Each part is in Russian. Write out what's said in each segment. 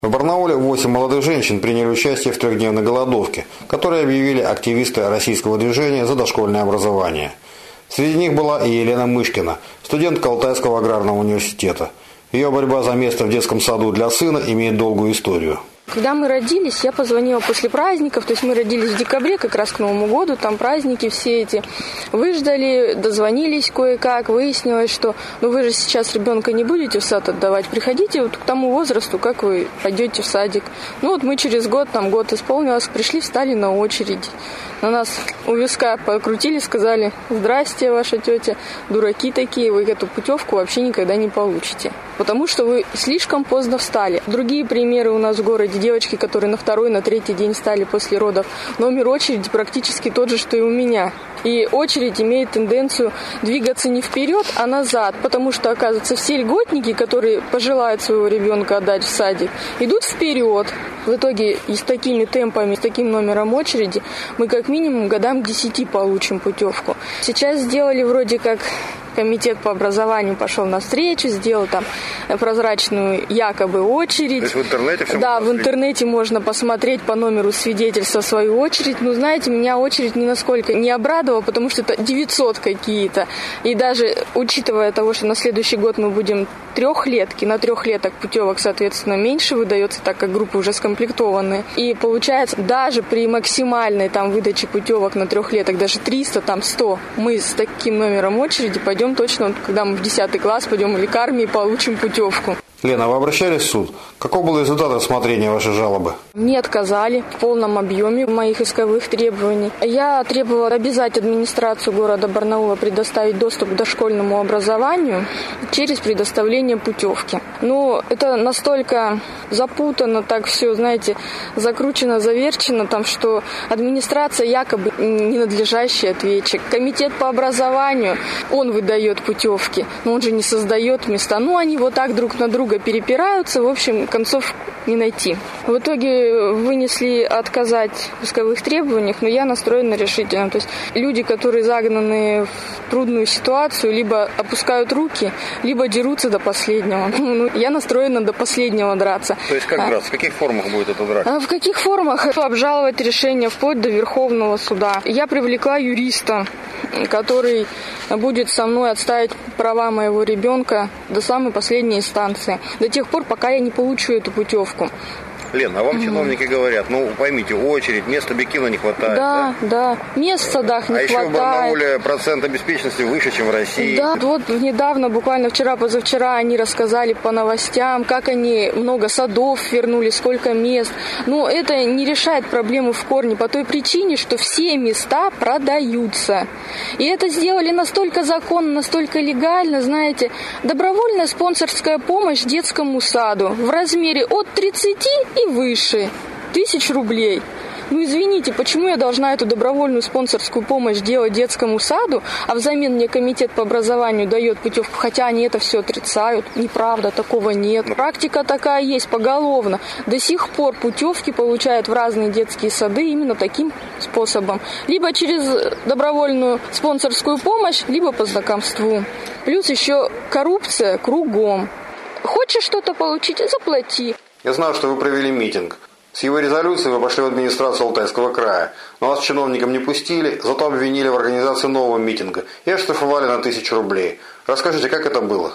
В Барнауле 8 молодых женщин приняли участие в трехдневной голодовке, которую объявили активисты российского движения за дошкольное образование. Среди них была и Елена Мышкина, студентка Алтайского аграрного университета. Ее борьба за место в детском саду для сына имеет долгую историю. Когда мы родились, я позвонила после праздников, то есть мы родились в декабре, как раз к Новому году, там праздники все эти. Выждали, дозвонились кое-как, выяснилось, что вы же сейчас ребенка не будете в сад отдавать, приходите вот к тому возрасту, как вы пойдете в садик. Мы через год, год исполнилось, пришли, встали на очередь. На нас у виска покрутили, сказали: «Здрасте, ваша тетя, дураки такие, вы эту путевку вообще никогда не получите, потому что вы слишком поздно встали». Другие примеры у нас в городе: девочки, которые на второй, на третий день встали после родов. Номер очереди практически тот же, что и у меня. И очередь имеет тенденцию двигаться не вперед, а назад, потому что, оказывается, все льготники, которые пожелают своего ребенка отдать в садик, идут вперед. В итоге и с такими темпами, с таким номером очереди мы как минимум годам к 10 получим путевку. Сейчас сделали вроде как... Комитет по образованию пошел навстречу, сделал там прозрачную якобы очередь. То есть в интернете все? Да, в интернете можно посмотреть по номеру свидетельства свою очередь. Знаете, меня очередь ни насколько не обрадовала, потому что это 900 какие-то. И даже учитывая того, что на следующий год мы будем трехлетки, на трехлеток путевок, соответственно, меньше выдается, так как группы уже скомплектованные. И получается, даже при максимальной выдаче путевок на трехлеток, даже 300, 100, мы с таким номером очереди пойдем точно, когда мы в 10 класс пойдем или к армии, получим путевку. Лена, вы обращались в суд? Каков был результат рассмотрения вашей жалобы? Мне отказали в полном объеме моих исковых требований. Я требовала обязать администрацию города Барнаула предоставить доступ к дошкольному образованию через предоставление путевки. Это настолько запутано, так все, знаете, закручено, заверчено, что администрация якобы ненадлежащий ответчик. Комитет по образованию, он выдает путевки, но он же не создает места. Они вот так друг на друга перепираются, в общем, концов не найти. В итоге вынесли отказать в исковых требованиях, но я настроена решительно. То есть люди, которые загнаны в трудную ситуацию, либо опускают руки, либо дерутся до последнего. Я настроена до последнего драться. То есть как драться? В каких формах будет это драка? В каких формах? Обжаловать решение вплоть до Верховного суда. Я привлекла юриста, который будет со мной отстаивать права моего ребенка до самой последней инстанции. До тех пор, пока я не получу эту путевку. Лен, а вам чиновники говорят, поймите, очередь, мест объективно не хватает. Да, мест в садах не хватает. А еще в Барнауле процент обеспеченности выше, чем в России. Да, недавно, буквально вчера-позавчера, они рассказали по новостям, как они много садов вернули, сколько мест. Это не решает проблему в корне по той причине, что все места продаются. И это сделали настолько законно, настолько легально, знаете, добровольная спонсорская помощь детскому саду в размере от 30 и выше 1000 рублей. Извините, почему я должна эту добровольную спонсорскую помощь делать детскому саду, а взамен мне комитет по образованию дает путевку, хотя они это все отрицают? Неправда, такого нет. Практика такая есть, поголовно. До сих пор путевки получают в разные детские сады именно таким способом. Либо через добровольную спонсорскую помощь, либо по знакомству. Плюс еще коррупция кругом. Хочешь что-то получить – заплати. Я знаю, что вы провели митинг. С его резолюцией вы пошли в администрацию Алтайского края, но вас чиновникам не пустили, зато обвинили в организации нового митинга и оштрафовали на 1000 рублей. Расскажите, как это было?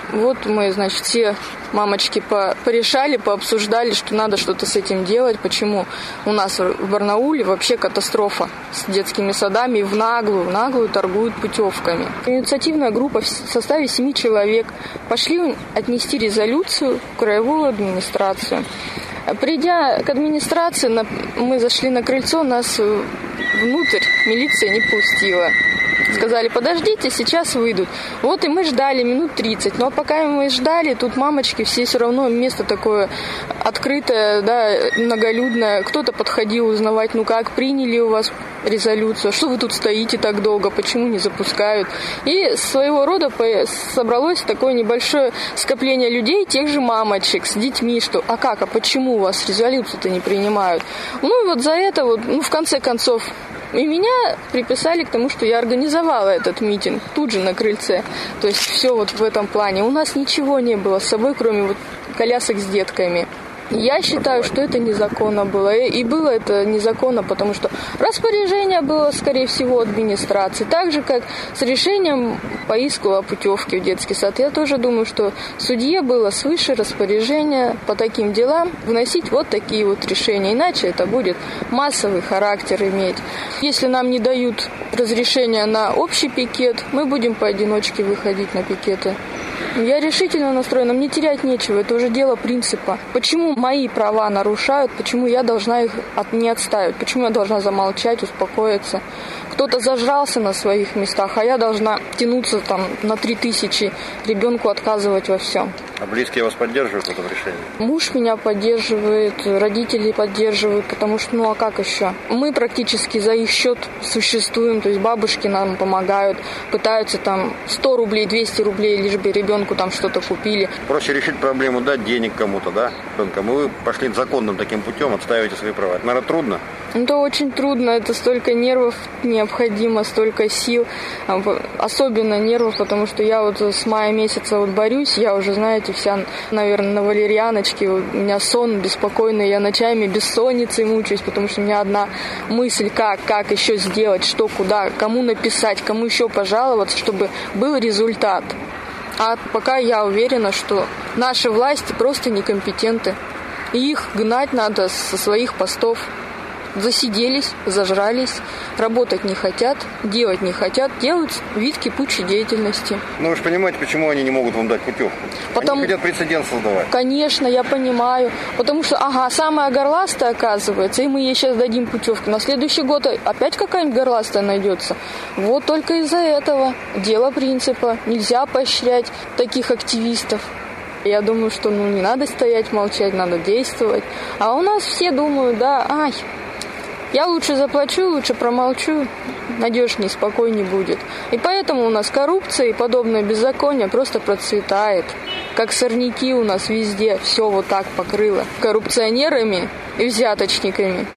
Мы, все мамочки порешали, пообсуждали, что надо что-то с этим делать. Почему у нас в Барнауле вообще катастрофа с детскими садами, в наглую торгуют путевками. Инициативная группа в составе 7 человек пошли отнести резолюцию в краевую администрацию. Придя к администрации, мы зашли на крыльцо, нас внутрь милиция не пустила. Сказали: подождите, сейчас выйдут. И мы ждали минут 30. Но пока мы ждали, тут мамочки все равно, место такое открытое, многолюдное. Кто-то подходил узнавать, как приняли у вас резолюцию, что вы тут стоите так долго, почему не запускают. И своего рода собралось такое небольшое скопление людей, тех же мамочек с детьми, что а почему у вас резолюцию-то не принимают? За это в конце концов и меня приписали к тому, что я организовала этот митинг тут же на крыльце. То есть все в этом плане. У нас ничего не было с собой, кроме колясок с детками. Я считаю, что это незаконно было. И было это незаконно, потому что распоряжение было, скорее всего, администрации. Так же, как с решением по иску о путевке в детский сад. Я тоже думаю, что судье было свыше распоряжения по таким делам вносить вот такие вот решения. Иначе это будет массовый характер иметь. Если нам не дают разрешения на общий пикет, мы будем поодиночке выходить на пикеты. Я решительно настроена, мне терять нечего, это уже дело принципа. Почему мои права нарушают, почему я должна их не отстаивать, почему я должна замолчать, успокоиться. Кто-то зажрался на своих местах, а я должна тянуться там на 3000, ребенку отказывать во всем. А близкие вас поддерживают в этом решении? Муж меня поддерживает, родители поддерживают, потому что, ну а как еще? Мы практически за их счет существуем, то есть бабушки нам помогают, пытаются там 100 рублей, 200 рублей, лишь бы ребенку там что-то купили. Проще решить проблему, дать денег кому-то, да, ребенкам, и вы пошли законным таким путем, отстаиваете свои права. Это, наверное, трудно? Это очень трудно, это столько нервов необходимо, столько сил, особенно нервов, потому что я вот с мая месяца вот борюсь, я уже, знаете, вся, наверное, на валерьяночке, у меня сон беспокойный, я ночами бессонницей мучаюсь, потому что у меня одна мысль, как еще сделать, что, куда, кому написать, кому еще пожаловаться, чтобы был результат. А пока я уверена, что наши власти просто некомпетенты, и их гнать надо со своих постов. Засиделись, зажрались, работать не хотят, делать не хотят, делают вид кипучей деятельности. Ну вы же понимаете, почему они не могут вам дать путевку? Они хотят прецедент создавать. Конечно, я понимаю. Потому что, самая горластая оказывается, и мы ей сейчас дадим путевку. На следующий год опять какая-нибудь горластая найдется. Вот только из-за этого. Дело принципа. Нельзя поощрять таких активистов. Я думаю, что не надо стоять, молчать, надо действовать. А у нас все думают, я лучше заплачу, лучше промолчу, надежнее, спокойнее будет. И поэтому у нас коррупция и подобное беззаконие просто процветает. Как сорняки у нас везде, все вот так покрыло коррупционерами и взяточниками.